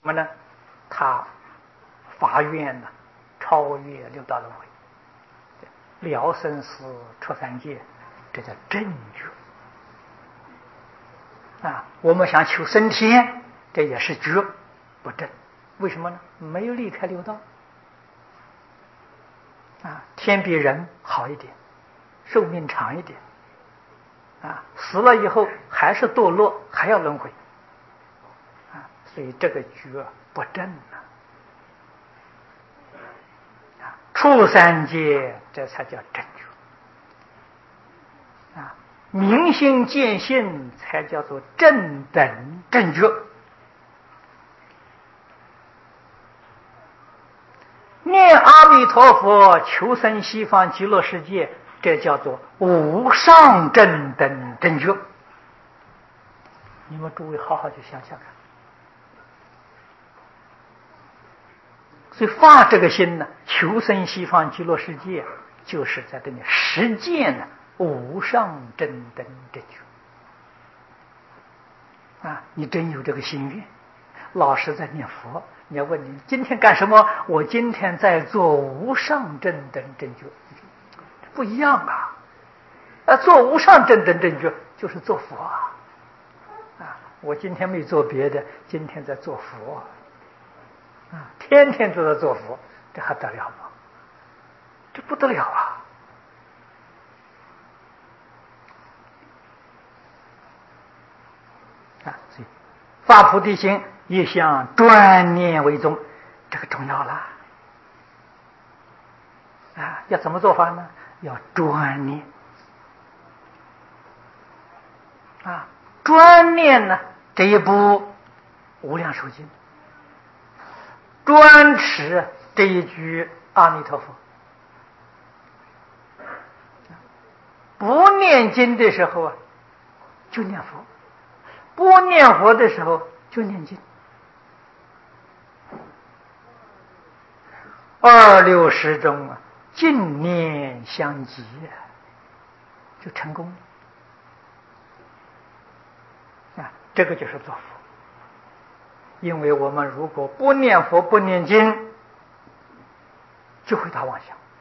么呢？他发愿呢，超越六道轮回，了生死，出三界，这叫正觉。我们想求升天，这也是觉，不正。为什么呢？没有离开六道。天比人好一点，寿命长一点。死了以后还是堕落，还要轮回。所以这个觉不正出三界，这才叫正觉。明心见性才叫做正等正觉。念阿弥陀佛，求生西方极乐世界，这叫做无上正等正觉。你们诸位好好去想想看。所以发这个心呢，求生西方极乐世界，就是在这里实践呢无上正等正觉。你真有这个心愿，老实在念佛。你要问你今天干什么？我今天在做无上正等正觉，不一样做无上正等正觉就是做佛我今天没做别的，今天在做佛天天都在做佛，这还得了吗？这不得了所以发菩提心，一向专念为宗，这个重要了要怎么做法呢？要专念专念呢，这一部无量寿经，专持这一句阿弥陀佛。不念经的时候就念佛，不念佛的时候就念经，26中净念相继就成功了这个就是做佛。因为我们如果不念佛不念经，就会打妄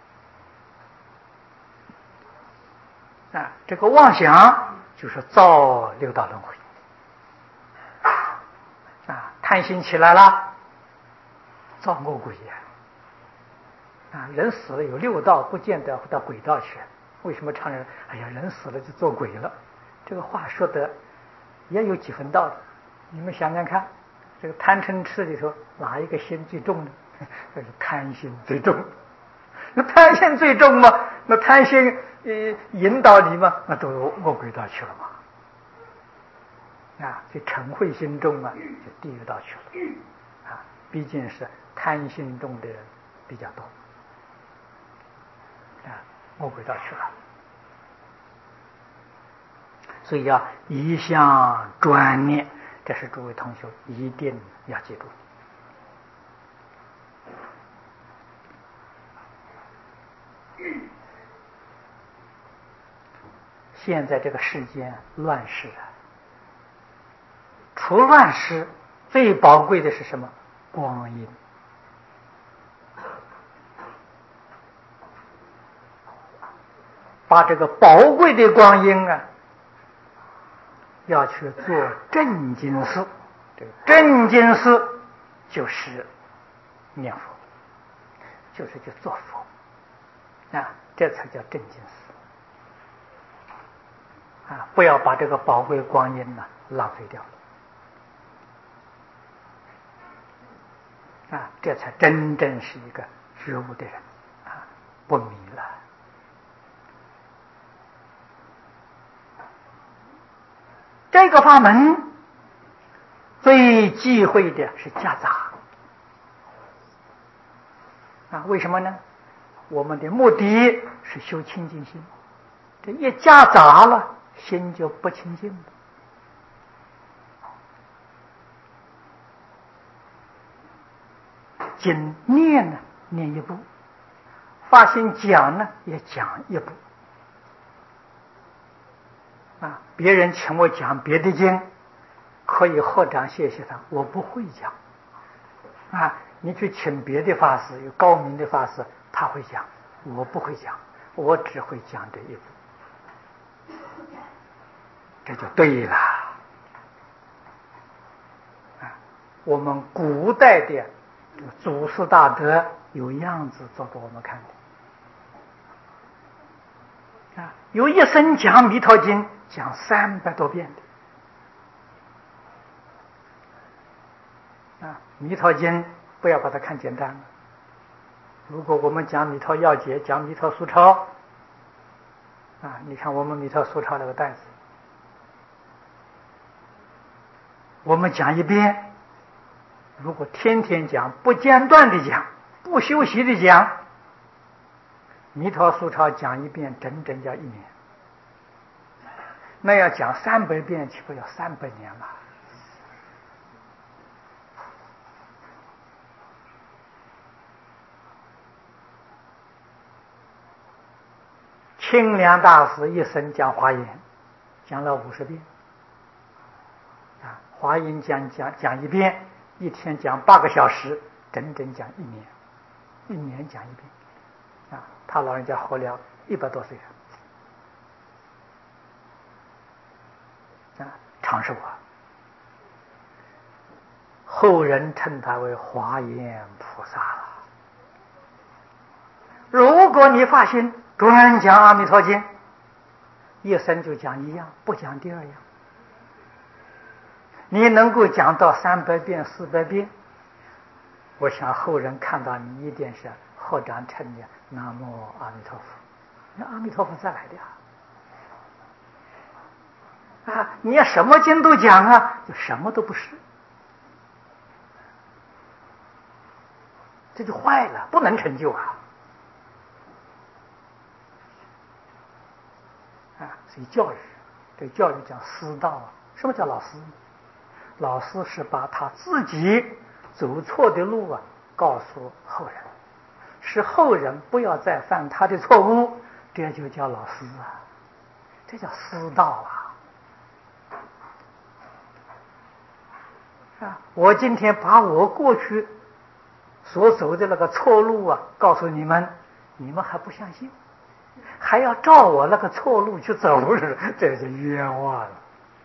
想这个妄想就是造六道轮回贪心起来了，造恶鬼人死了有六道，不见得到鬼道去。为什么常人人死了就做鬼了？这个话说的也有几分道理。你们想想看，这个贪嗔痴里头哪一个心最重呢？这是贪心最重。那贪心最重嘛，那贪心引导你嘛，那都恶鬼道去了嘛这嗔恚心重就地狱道去了毕竟是贪心重的人比较多魔鬼道去了。所以一向专念，这是诸位同学一定要记住。现在这个世间乱世除乱世最宝贵的是什么？光阴。把这个宝贵的光阴要去做正经事。这个正经事就是念佛，就是去做佛这才叫正经事不要把这个宝贵光阴浪费掉这才真正是一个觉悟的人不迷了。这个法门最忌讳的是夹杂为什么呢？我们的目的是修清净心，这一夹杂了，心就不清净了。经念呢，念一部；发心讲呢，也讲一部。别人请我讲别的经，可以合掌谢谢他，我不会讲， 你去请别的法师，有高明的法师，他会讲，我不会讲，我只会讲这一部，这就对了。我们古代的祖师大德有样子做给我们看的有一生讲《弥陀经》讲300多遍的《弥陀经》不要把它看简单了。如果我们讲《弥陀要解》，讲《弥陀疏钞》你看我们《弥陀疏钞》那个袋子，我们讲一遍，如果天天讲，不间断的讲，不休息的讲，《弥陀疏钞》讲一遍整整要1年，那要讲300遍，岂不要300年了？清凉大师一生讲华严，讲了50遍华严讲一遍，一天讲8个小时，整整讲1年，1年讲一遍他老人家活了100多岁长寿后人称他为华严菩萨了。如果你发心专讲阿弥陀经，一生就讲一样，不讲第二样，你能够讲到300遍400遍，我想后人看到你一定是合掌称念南无阿弥陀佛，那阿弥陀佛再来的你要什么经都讲就什么都不是，这就坏了，不能成就所以教育，这教育讲师道什么叫老师？老师是把他自己走错的路告诉后人，使后人不要再犯他的错误，这就叫老师这叫师道我今天把我过去所走的那个错路告诉你们，你们还不相信，还要照我那个错路去走，这是冤枉了。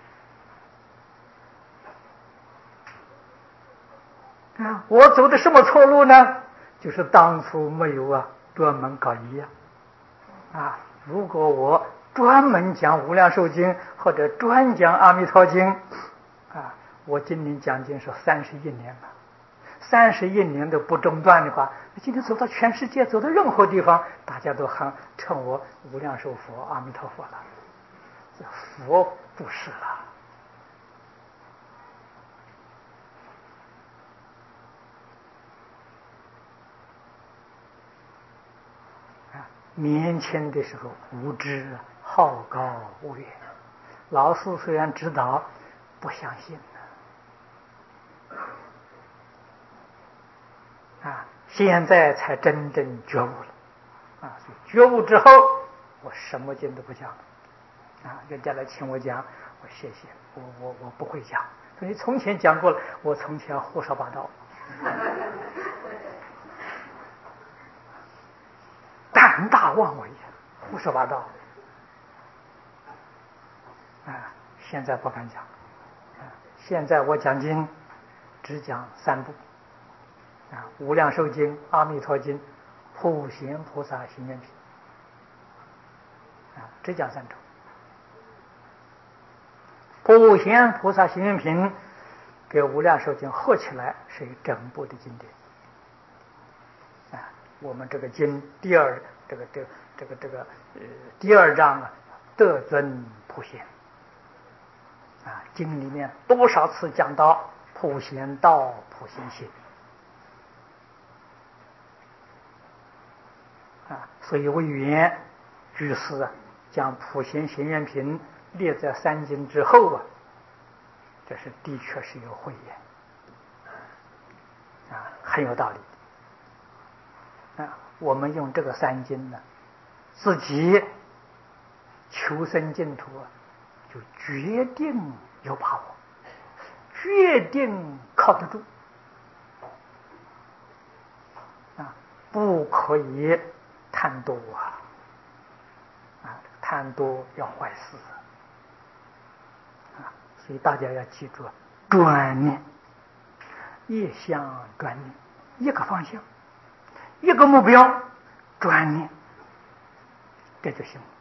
我走的什么错路呢？就是当初没有专门搞一样如果我专门讲无量寿经或者专讲阿弥陀经我今年讲经是31年了，31年都不中断的话，今天走到全世界，走到任何地方，大家都喊称我无量寿佛阿弥陀佛了，这佛不是了。年轻的时候无知好高骛远，老师虽然指导，不相信现在才真正觉悟了所以觉悟之后，我什么经都不讲了人家来请我讲，我谢谢，我不会讲，所以从前讲过了，我从前胡说八道胆大妄为，胡说八道现在不敢讲现在我讲经只讲3部无量寿经、阿弥陀经、普贤菩萨行愿品只讲3种。普贤菩萨行愿品跟无量寿经合起来是一整部的经典我们这个经第二章得尊普贤经里面多少次讲到普贤道、普贤行所以为元居士将普贤行愿品列在3经之后这是的确是有慧眼很有道理我们用这个3经呢，自己求生净土就决定有把握，决定靠得住不可以贪多贪多要坏事所以大家要记住专念，一向专念，一个方向，一个目标，专念，这就行。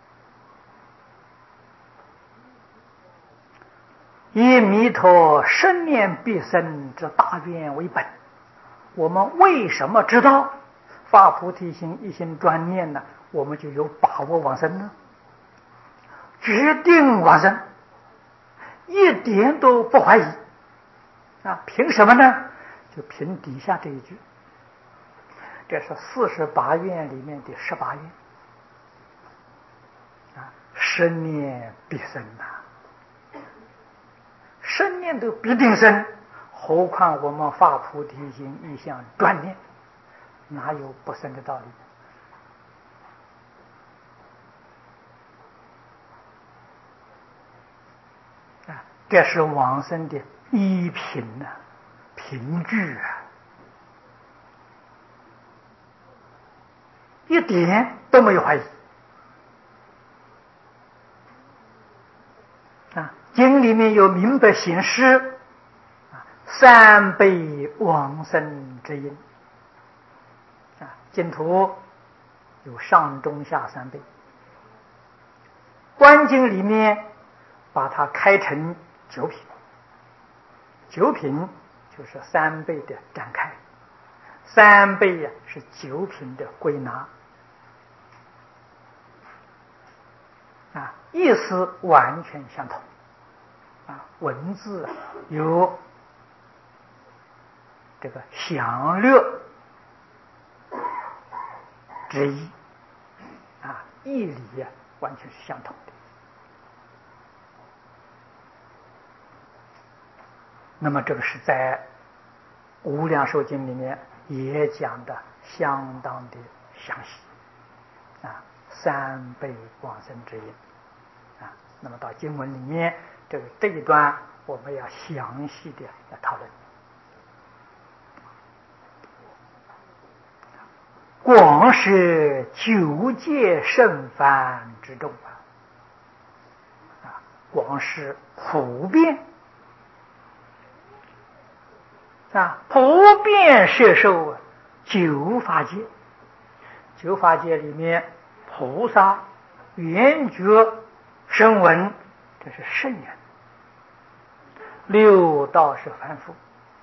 以弥陀生念必生之大愿为本，我们为什么知道发菩提心一心专念呢？我们就有把握往生呢，决定往生，一点都不怀疑凭什么呢？就凭底下这一句，这是48愿里面的18愿生念必生生念都必定生，何况我们发菩提心一向专念，哪有不生的道理？这是往生的依凭凭据一点都没有怀疑经里面有明白显示3辈往生之因净土有上中下3辈，观经里面把它开成9品，9品就是3辈的展开，3辈是9品的归纳意思完全相同文字有这个详略之意义理完全是相同的。那么这个是在无量寿经里面也讲的相当的详细3辈往生之因那么到经文里面这一段我们要详细的来讨论。广是9界圣凡之众广是普遍普遍摄受9法界，9法界里面菩萨、圆觉、声闻，这是圣人，6道是凡夫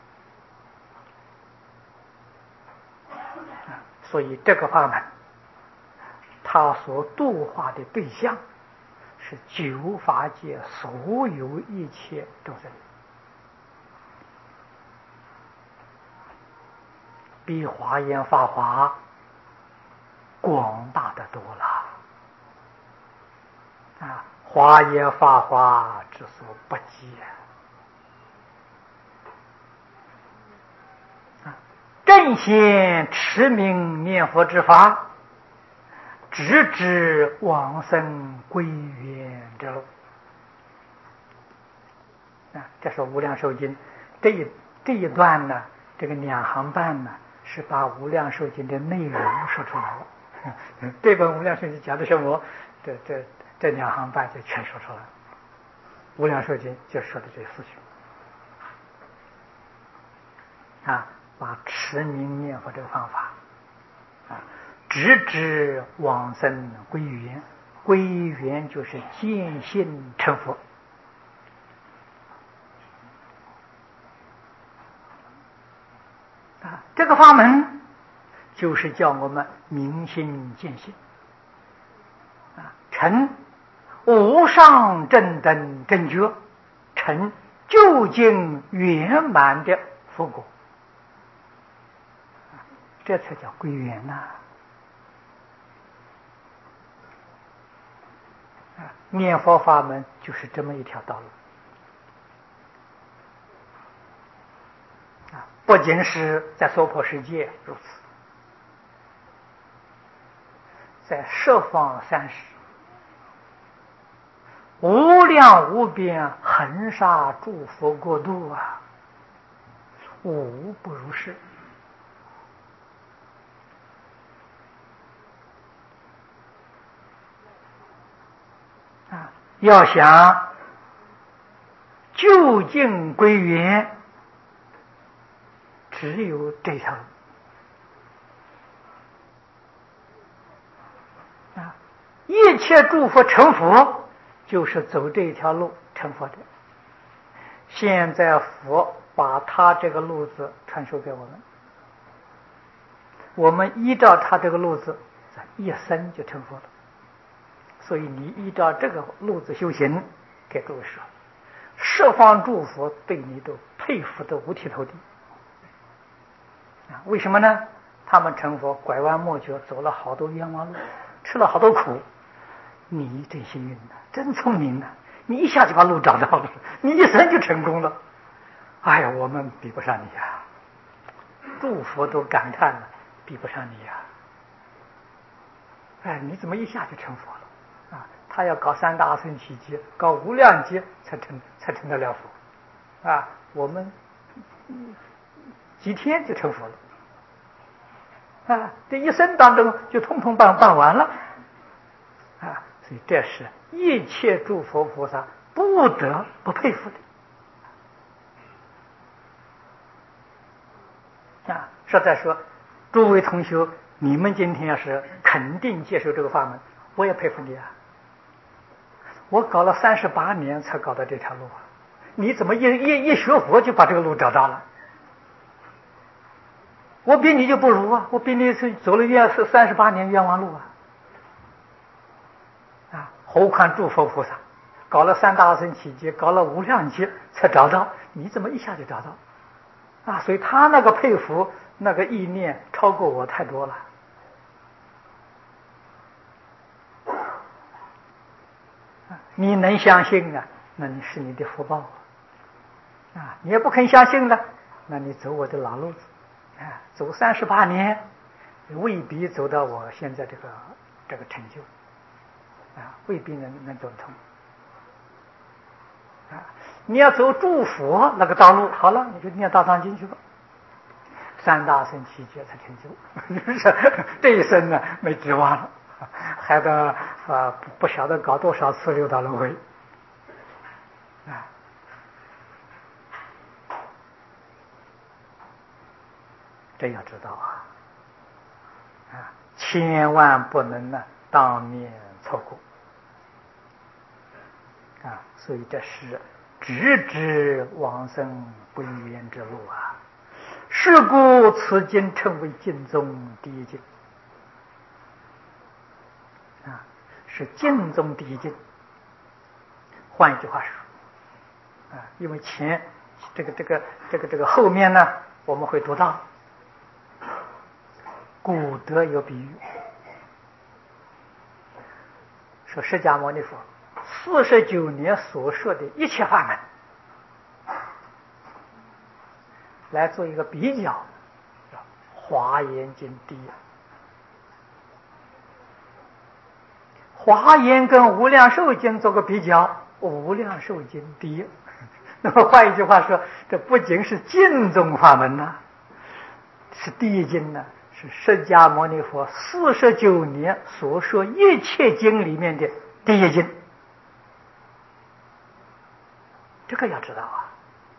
所以这个法门他所度化的对象是9法界所有一切众生，比华严法华广大的多了华严法华之所不及正显持名念佛之法，直指往生归元之路这是无量寿经这一段呢，这个2行半呢是把无量寿经的内容说出来了这本无量寿经讲的什么，这2行半就全说出来了。无量寿经就说的这4句把持名念佛这个方法直指往生归元，归元就是见性成佛这个法门就是叫我们明心见性成无上正等正觉，成究竟圆满的佛果这才叫归元念佛法门就是这么一条道路不仅是在娑婆世界如此，在十方三世无量无边恒沙诸佛国度无不如是要想究竟归元，只有这条路啊！一切诸佛成佛，就是走这条路成佛的。现在佛把他这个路子传授给我们，我们依照他这个路子，一生就成佛了。所以你依照这个路子修行，给各位说，十方诸佛对你都佩服的五体投地啊！为什么呢？他们成佛拐弯抹角，走了好多冤枉路，吃了好多苦。你真幸运呐，真聪明呐！你一下就把路找到了，你一生就成功了。哎呀，我们比不上你呀！诸佛都感叹了，比不上你呀！哎，你怎么一下就成佛了？啊，他要搞三大阿僧祇劫，搞无量劫才成得了佛，啊，我们几天就成佛了，啊，这一生当中就通通办完了，啊，所以这是一切诸佛菩萨不得不佩服的，啊，实在说，诸位同学，你们今天要是肯定接受这个法门，我也佩服你啊。我搞了38年才搞到这条路啊！你怎么一学佛就把这个路找到了？我比你就不如啊！我比你是走了38年冤枉路啊！啊，何况诸佛菩萨搞了三大阿僧祇劫，搞了无量劫才找到，你怎么一下就找到？啊，所以他那个佩服那个意念超过我太多了。你能相信啊，那你是你的福报啊！你也不肯相信了，那你走我的老路子啊！走38年，未必走到我现在这个成就啊，未必能走通啊！你要走诸佛那个道路，好了，你就念大藏经去吧。三大阿僧祇劫才成就，这一生呢没指望了。还得不晓得搞多少次六道轮回啊！这要知道啊，千万不能呢当面错过啊！所以这是直指往生归元之路啊！是故此经称为经中第一经。啊，是经中第一经。换一句话说，啊，因为前这个后面呢，我们会读到，古德有比喻，说释迦牟尼佛49年所说的一切法门，来做一个比较，华严经第一。华严跟无量寿经做个比较，无量寿经第一。那么换一句话说，这不仅是经中法门呐，是第一经呢，是释迦牟尼佛49年所说一切经里面的第一经。这个要知道啊，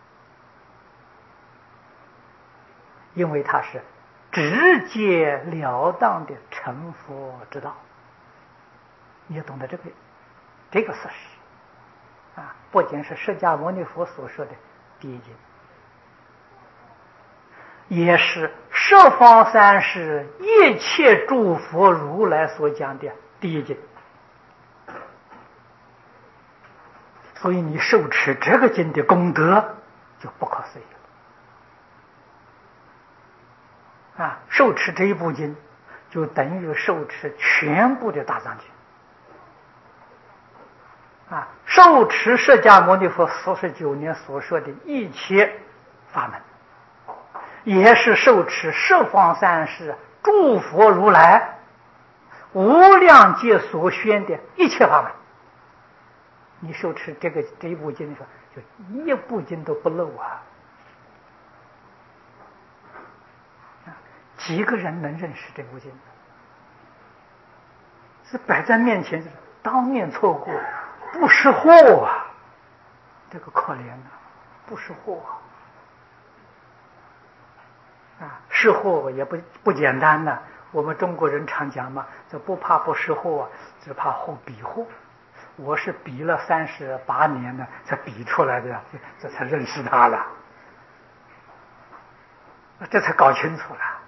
因为它是直截了当的成佛之道。你要懂得这个事实啊，不仅是释迦牟尼佛所说的第一经，也是十方三世一切诸佛如来所讲的第一经。所以你受持这个经的功德就不可思议了啊！受持这一部经，就等于受持全部的大藏经。啊，受持释迦牟尼佛49年所说的一切法门，也是受持十方三世诸佛如来无量劫所宣的一切法门。你受持这一部经的时候，就一部经都不漏啊！几个人能认识这部经？是摆在面前，当面错过， 不识货啊，这个可怜啊，不识货啊，识货也不简单呢。我们中国人常讲嘛，这不怕不识货，只怕货比货。我是比了38年呢，才比出来的，这才认识他了，这才搞清楚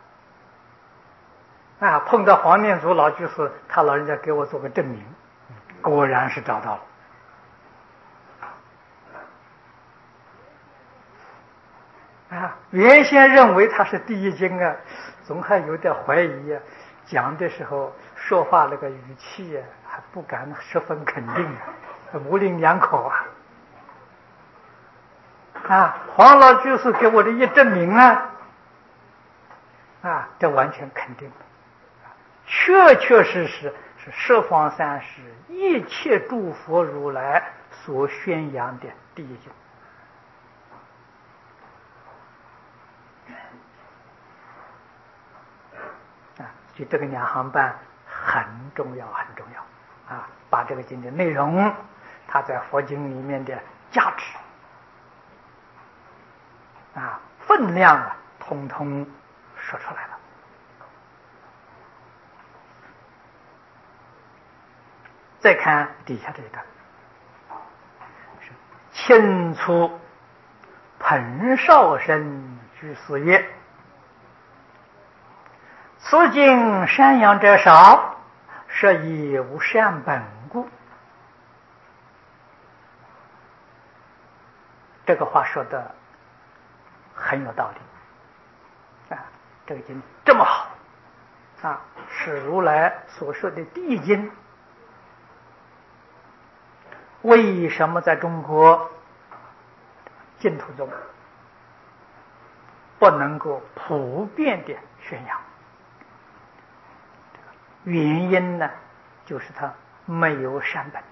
了。啊，碰到黄念祖老居士，他老人家给我做个证明，果然是找到了。啊，原先认为他是第一经啊，总还有点怀疑啊，讲的时候说话那个语气啊，还不敢十分肯定啊，模棱两可啊。啊，黄老居士给我的一证明啊，啊，这完全肯定了，确确实实是十方三世一切诸佛如来所宣扬的第一经。就这个两行半很重要，很重要啊！把这个经的内容，它在佛经里面的价值啊、分量啊，统统说出来了。再看底下这一段，是清初彭绍生居士曰：此经善扬者少，是以无善本故。这个话说的很有道理啊！这个经这么好啊，是如来所说的第一经，为什么在中国净土中不能够普遍的宣扬？原因呢，就是它没有善本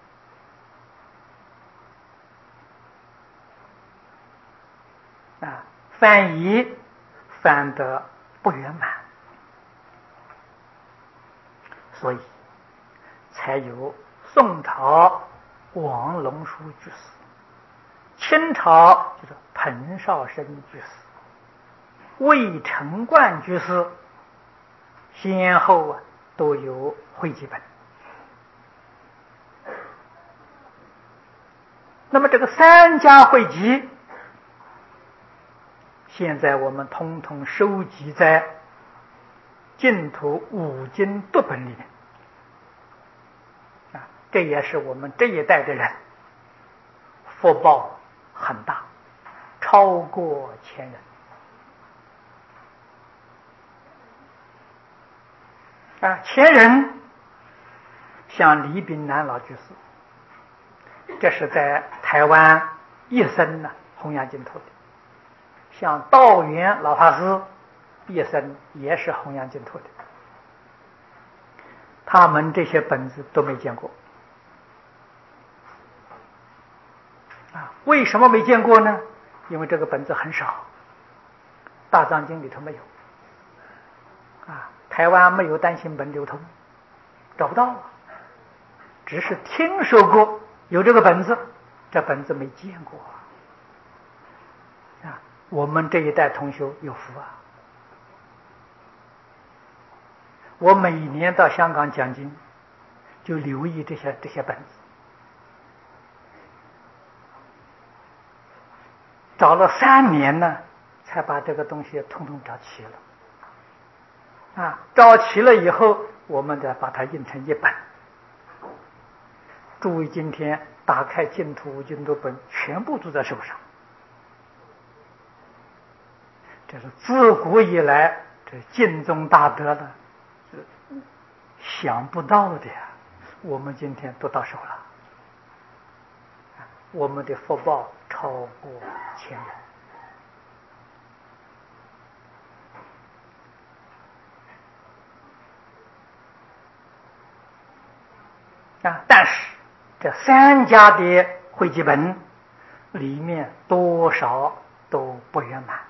啊，翻译翻得不圆满，所以才有宋朝王龙书居士，清朝就是彭绍生居士，魏承观居士，先后啊都有汇集本。那么这个三家汇集，现在我们统统收集在净土五经读本里面啊，这也是我们这一代的人福报很大，超过1000人啊！1000人，像李炳南老居士，这是在台湾一生呢弘扬净土的；像道元老法师，一生也是弘扬净土的。他们这些本子都没见过啊！为什么没见过呢？因为这个本子很少，大藏经里头没有啊，台湾没有单行本流通，找不到，只是听说过有这个本子，这本子没见过啊！我们这一代同学有福啊！我每年到香港讲经，就留意这些本子，找了3年呢，才把这个东西统统找齐了。啊，找齐了以后，我们再把它印成一本。诸位今天打开净土五经读本，全部都在手上。这是自古以来这净宗大德的想不到的呀，我们今天都到手了，我们的福报超过1000人啊！但是这3家的汇集本里面多少都不圆满，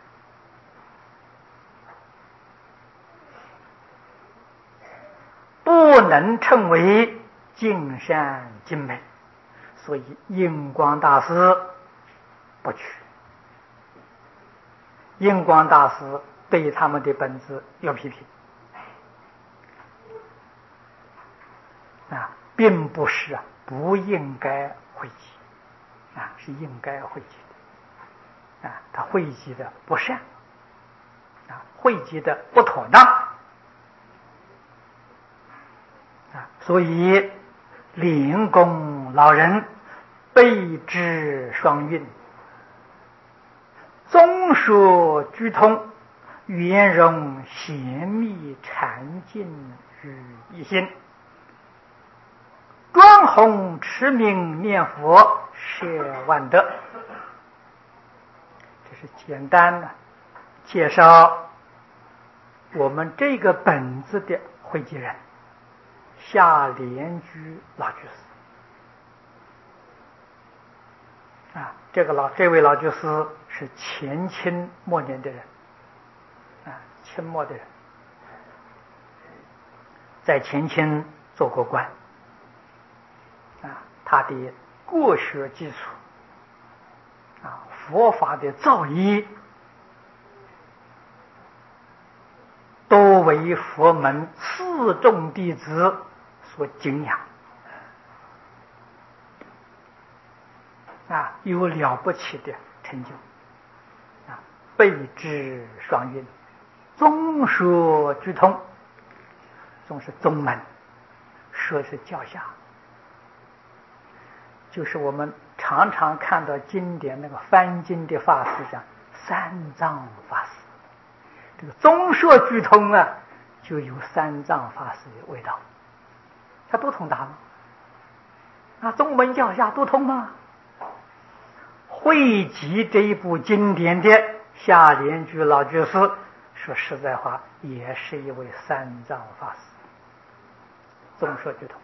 不能称为尽善尽美， 所以印光大师不去。印光大师对他们的本子有批评啊，并不是不应该汇集啊，是应该汇集的啊，他汇集的不善啊，汇集的不妥当啊，所以灵公老人备知双运，综说俱通，圆融贤密禅静于一心，专弘持名念佛摄万德。这是简单的介绍我们这个本子的汇集人夏莲居老居士啊，这位老居士是前清末年的人啊，清末的人，在前清做过官啊，他的国学基础啊，佛法的造诣都为佛门四众弟子所敬仰啊，有了不起的成就啊，备知双运，综说俱通。宗是宗门，说是教下，就是我们常常看到经典那个翻经的法师讲三藏法师，这个综说俱通啊，就有三藏法师的味道。他都通达吗？啊，宗门教下都通吗？汇集这一部经典的夏莲居老居士，说实在话，也是一位三藏法师，综说俱通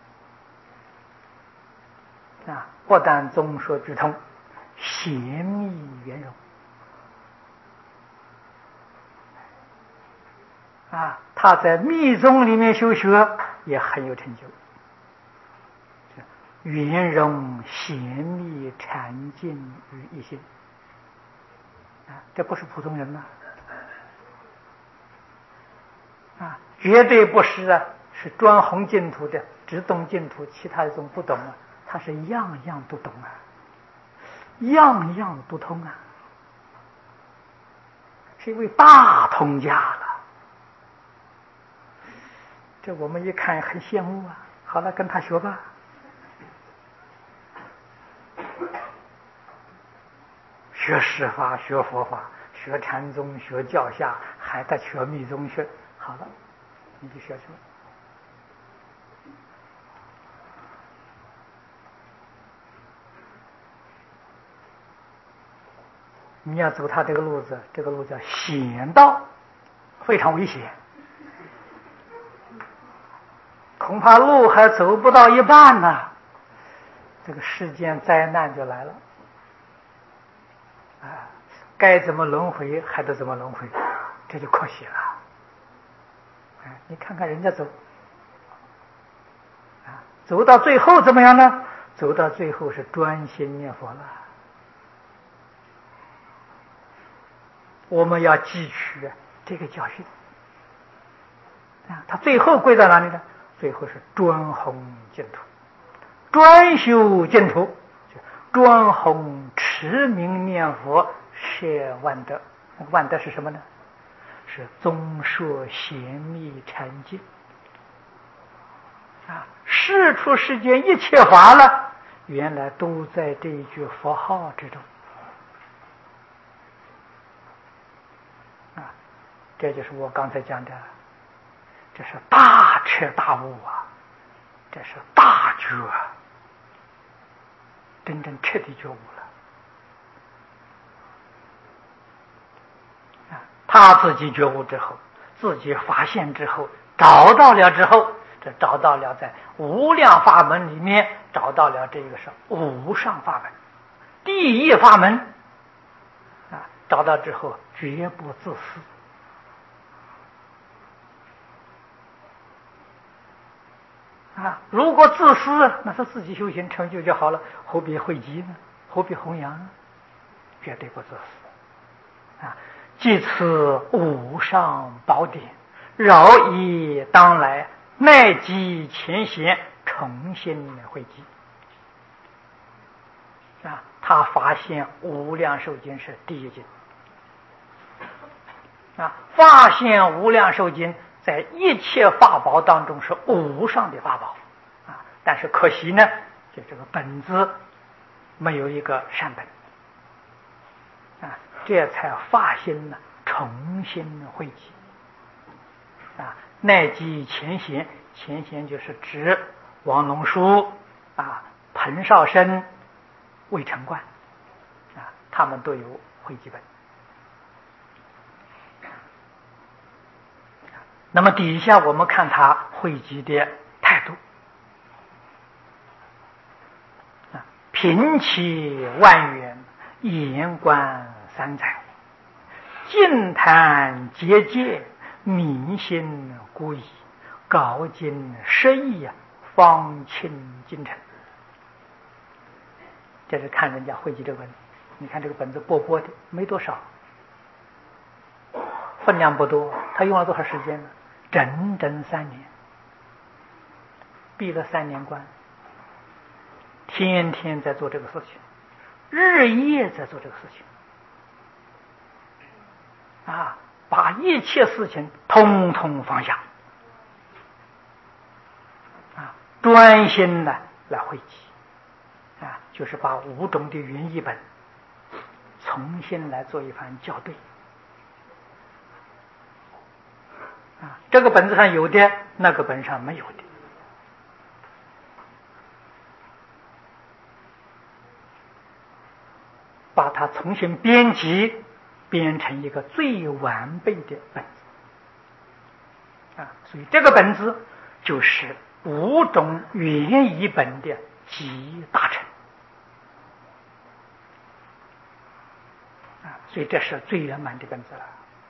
啊！不但综说俱通，贤密圆融啊！他在密宗里面修学也很有成就，圆融贤密禅静于一心啊！这不是普通人呐啊！绝对不是啊！是专弘净土的，只懂净土，其他的宗不懂啊。他是样样都懂啊，样样都通啊，是一位大通家了。这我们一看很羡慕啊。好了，跟他学吧。学释法，学佛法，学禅宗，学教下，还得学密宗学。好了，你就学去了。你要走他这个路子，这个路叫险道，非常危险，恐怕路还走不到一半呢，这个世间灾难就来了啊！该怎么轮回还得怎么轮回，这就可惜了。你看看人家走啊，走到最后怎么样呢？走到最后是专心念佛了。我们要汲取这个教训啊！他最后归到哪里呢？最后是专弘净土，专修净土，专弘持名念佛摄万德。那个万德是什么呢？是综说贤密禅静啊！世出世间一切法了，原来都在这一句佛号之中。这就是我刚才讲的，这是大彻大悟啊，这是大觉啊，真正彻底觉悟了啊！他自己觉悟之后，自己发现之后，找到了之后，这找到了在无量法门里面找到了这个是无上法门，第一法门啊！找到之后绝不自私。 如果自私，那是自己修行成就就好了，何必讳疾呢？何必弘扬呢？绝对不自私。即此无上宝典，饶以当来，乃及前贤，重新汇集。他发现《无量寿经》是第一经。发现《无量寿经》在一切法宝当中是无上的法宝。但是可惜呢，就这个本子没有一个善本。这才发心呢，重新汇集。乃及前贤，前贤就是指王龙书彭绍生、魏成观他们都有汇集本。那么底下我们看他汇集的态度。平其万缘，言观三载，净坛结界，明心孤疑，告尽失意方清精诚。这是看人家汇集这个本子，你看这个本子薄薄的，没多少，分量不多，他用了多少时间呢？整整3年，闭了3年关，天天在做这个事情，日夜在做这个事情，把一切事情通通放下，专心的来汇集，就是把5种的原译本重新来做一番校对。这个本子上有的，那个本上没有的。把它重新编辑，编成一个最完备的本子。所以这个本子就是5种原译本的集大成。所以这是最圆满的本子了。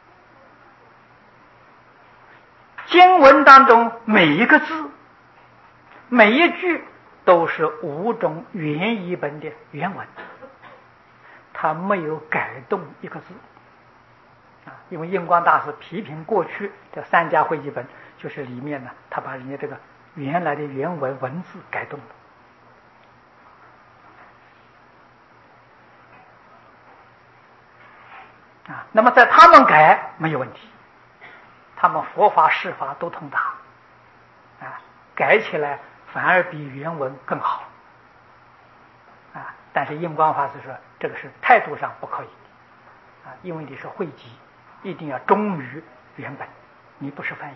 经文当中每一个字、每一句都是5种原译本的原文，他没有改动一个字。因为印光大师批评过去的3家汇集本，就是里面呢，他把人家这个原来的原文文字改动了。那么在他们改没有问题，他们佛法释法都通达，改起来反而比原文更好。但是印光法师说，这个是态度上不可以，因为你是汇集，一定要忠于原本，你不是翻译。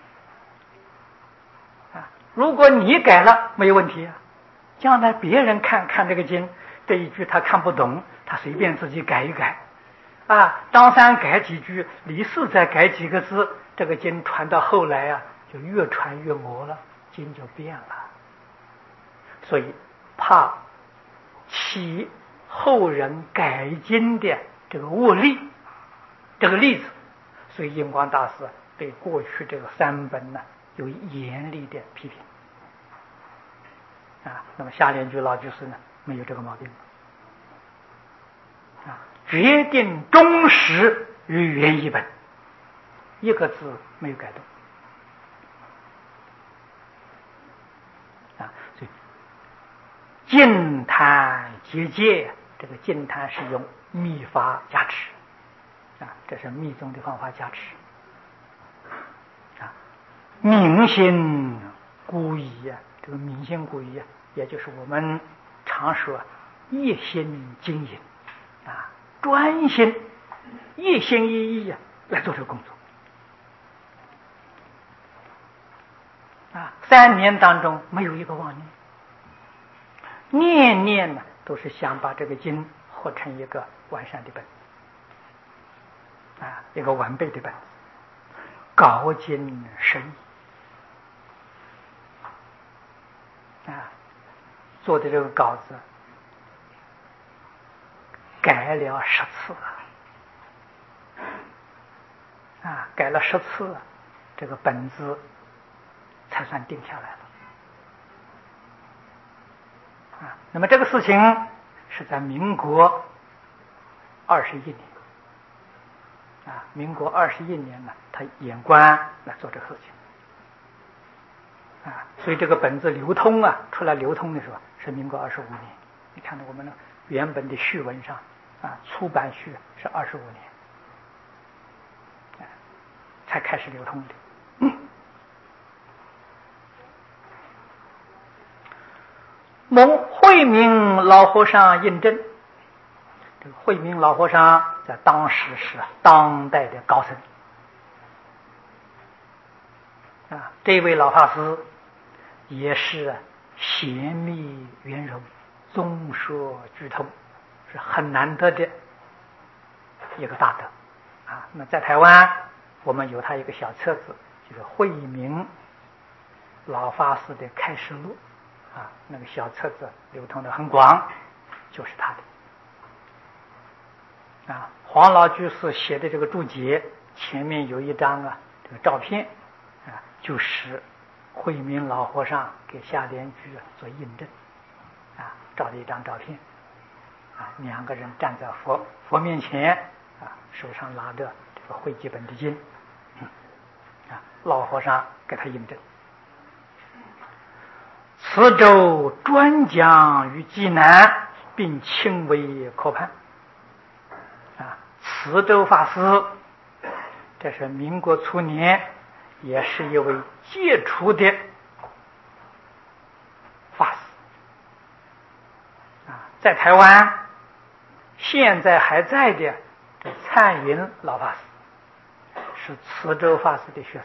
如果你改了没有问题，将来别人看这个经，这一句他看不懂，他随便自己改一改，张三改几句，李四再改几个字，这个经传到后来就越传越魔了，经就变了。所以怕起后人改经的这个恶例，这个例子，所以印光大师对过去这个3本呢有严厉的批评。那么下联居老居士呢没有这个毛病，决定忠实于原译本，一个字没有改动。所以净坛结界，这个净坛是用密法加持，这是密宗的方法加持。明心孤疑这个明心孤疑也就是我们常说一心经营，专心一心一意来做这个工作。3年当中没有一个妄念，念念呢都是想把这个经活成一个完善的本，一个完备的本，告尽深意。做的这个稿子改了10次改了10次，这个本子才算定下来了。 那么这个事情是在民国21年民国21年呢，他验官来做这个事情所以这个本子流通出来流通的时候是民国25年。你看到我们的原本的序文上出版序是25年才开始流通的。蒙慧明老和尚印证，这个慧明老和尚在当时是当代的高僧这位老法师也是贤密圆融，综说俱通，是很难得的一个大德那在台湾我们有他一个小册子，就是慧明老法师的开示录那个小册子流通的很广，就是他的黄老居士写的这个注解前面有一张这个照片就是慧明老和尚给夏莲居做印证照了一张照片两个人站在佛面前手上拿着这个汇集本的经老和尚给他印证。此咒专讲于济南，并亲为科判慈州法师这是民国初年，也是一位杰出的法师在台湾现在还在的这灿云老法师是慈州法师的学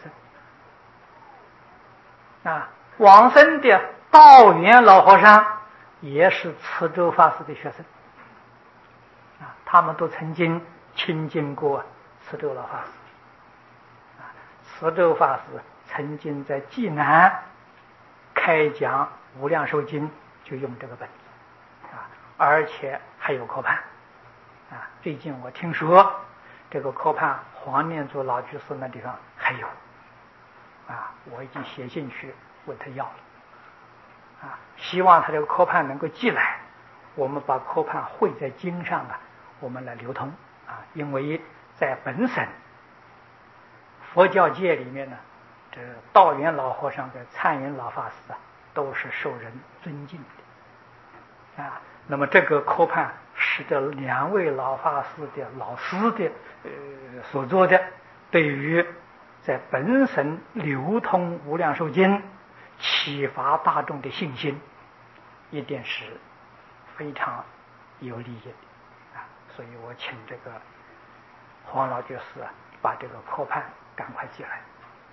生往生的道元老和尚也是慈州法师的学生他们都曾经亲近过慈州老法师慈州法师曾经在济南开讲无量寿经就用这个本子而且还有科判最近我听说这个科判黄念祖老居士那地方还有我已经写信去问他要了希望他这个科判能够寄来，我们把科判汇在经上我们来流通因为在本省佛教界里面呢，这道元老和尚跟灿云老法师都是受人尊敬的那么这个科判是这两位老法师的老师的所做的，对于在本省流通无量寿经启发大众的信心一定是非常有利益的所以我请这个黄老居士把这个科判赶快寄来。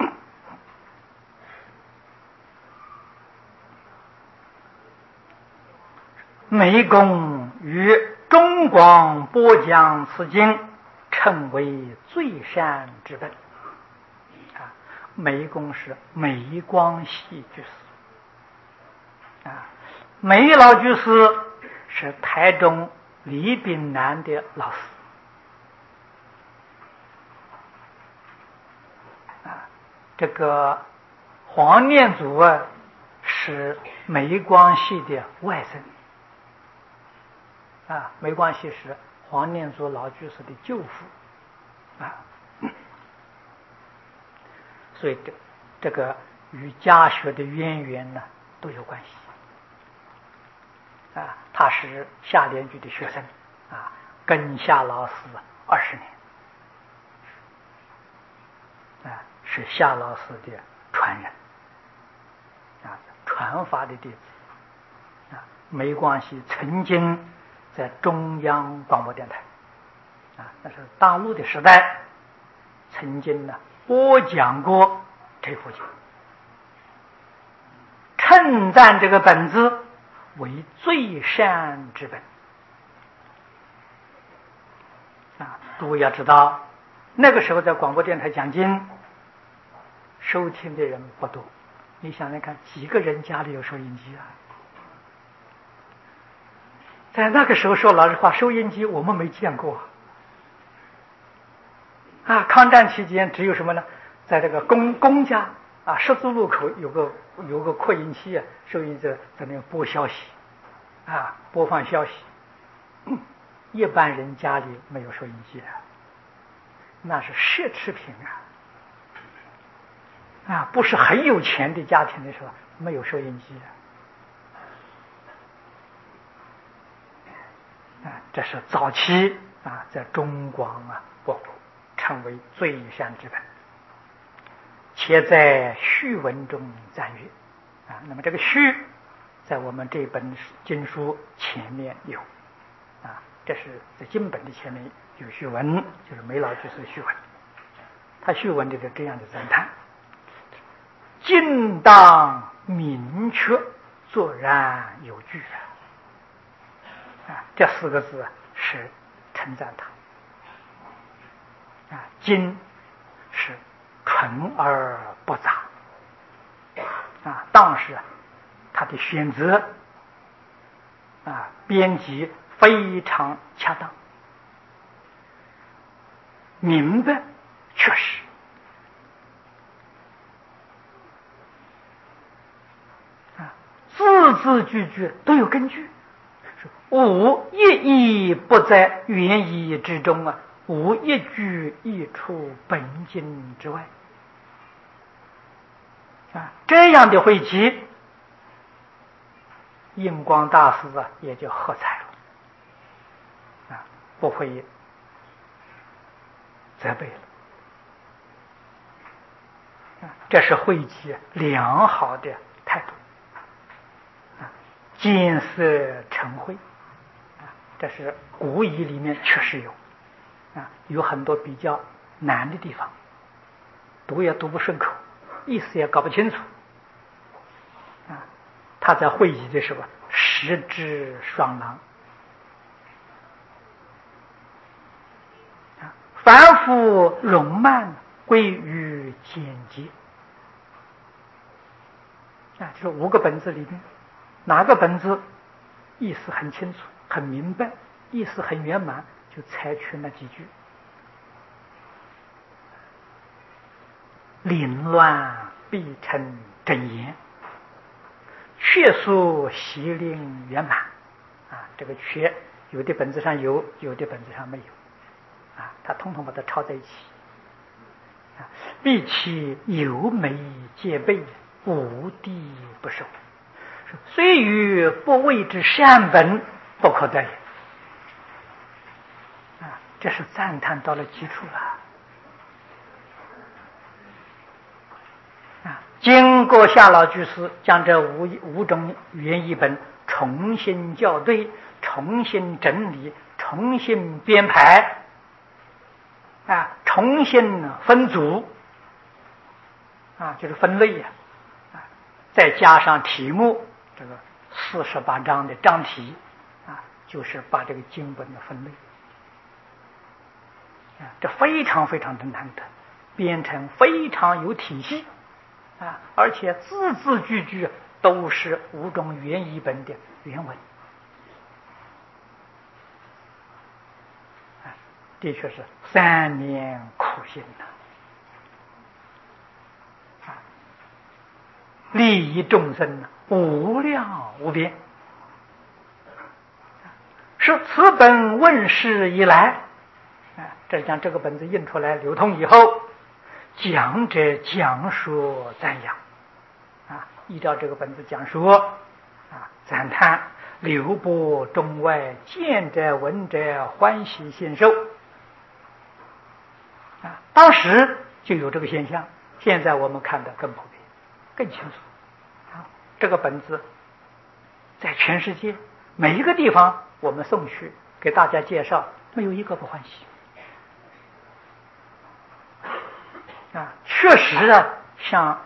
美公于中广播讲此经，称为最善之本美公是美光系居士梅老居士是台中李炳南的老师这个黄念祖是梅光系的外甥梅光系是黄念祖老居士的舅父所以这个与家学的渊源呢都有关系他是夏莲居的学生跟夏老师20年是夏老师的传人传法的弟子梅光系曾经在中央广播电台那是大陆的时代曾经呢播讲过这部经，称赞这个本子为最善之本诸位要知道那个时候在广播电台讲经收听的人不多，你想想看几个人家里有收音机在那个时候说老实话收音机我们没见过抗战期间只有什么呢，在这个公家十字路口有个扩音器收音机在那播消息播放消息。一般人家里没有收音机那是奢侈品不是很有钱的家庭的时候没有收音机这是早期在中广播部成为最善之本，且在序文中赞誉那么这个序在我们这本经书前面有这是在经本的前面有序文，就是梅老居士序文。他序文里的这样的赞叹：经当明确，作然有据这4个字是称赞他经是纯而不杂当时他的选择编辑非常恰当，明白确实字字句句都有根据，无一义不在原意之中无一句一出本经之外这样的汇集，印光大师也就喝彩了不会责备了这是汇集良好的态度见色成慧这是古语里面确实有很多比较难的地方，读也读不顺口，意思也搞不清楚他在会集的时候时之双囊凡夫容慢归于简洁就是5个本子里面哪个本子意思很清楚很明白，意思很圆满，就采取那几句。凌乱必成真言，确素习令圆满这个确有的本子上有，有的本子上没有他统统把它抄在一起必其有美戒备，无地不受，虽与不谓之善本，不可得也这是赞叹到了极处了经过夏老居士将这五种原译本重新校对，重新整理，重新编排重新分组就是分类再加上题目，这个48章的章题就是把这个经本的分类这非常非常的难得，编成非常有体系而且字字句句都是5种原译本的原文的确是3年苦心利益众生无量无边，是此本问世以来这将这个本子印出来流通以后，讲者讲说赞扬依照这个本子讲说赞叹流播中外，见者闻者欢喜信受当时就有这个现象，现在我们看得更普遍更清楚这个本子在全世界每一个地方我们送去给大家介绍，没有一个不欢喜确实像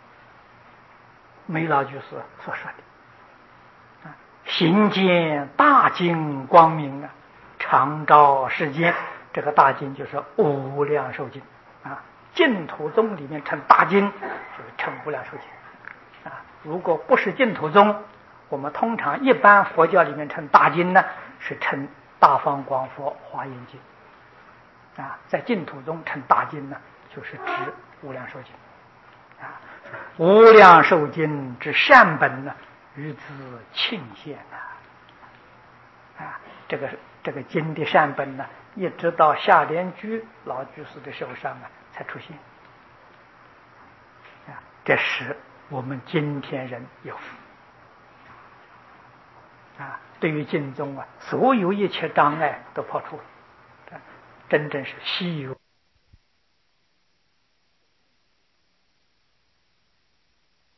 梅老居士所说的行见大经光明常照世间，这个大经就是无量寿经净土宗里面称大经就是称无量寿经如果不是净土宗，我们通常一般佛教里面称大经呢是称大方广佛华严经在净土宗称大经呢就是指无量寿经无量寿经之善本呢，于兹庆现啊，这个经的善本呢，一直到下莲居老居士的手上啊才出现。啊，这使我们今天人有福。啊，对于经中啊，所有一切障碍都破除了，真正是稀有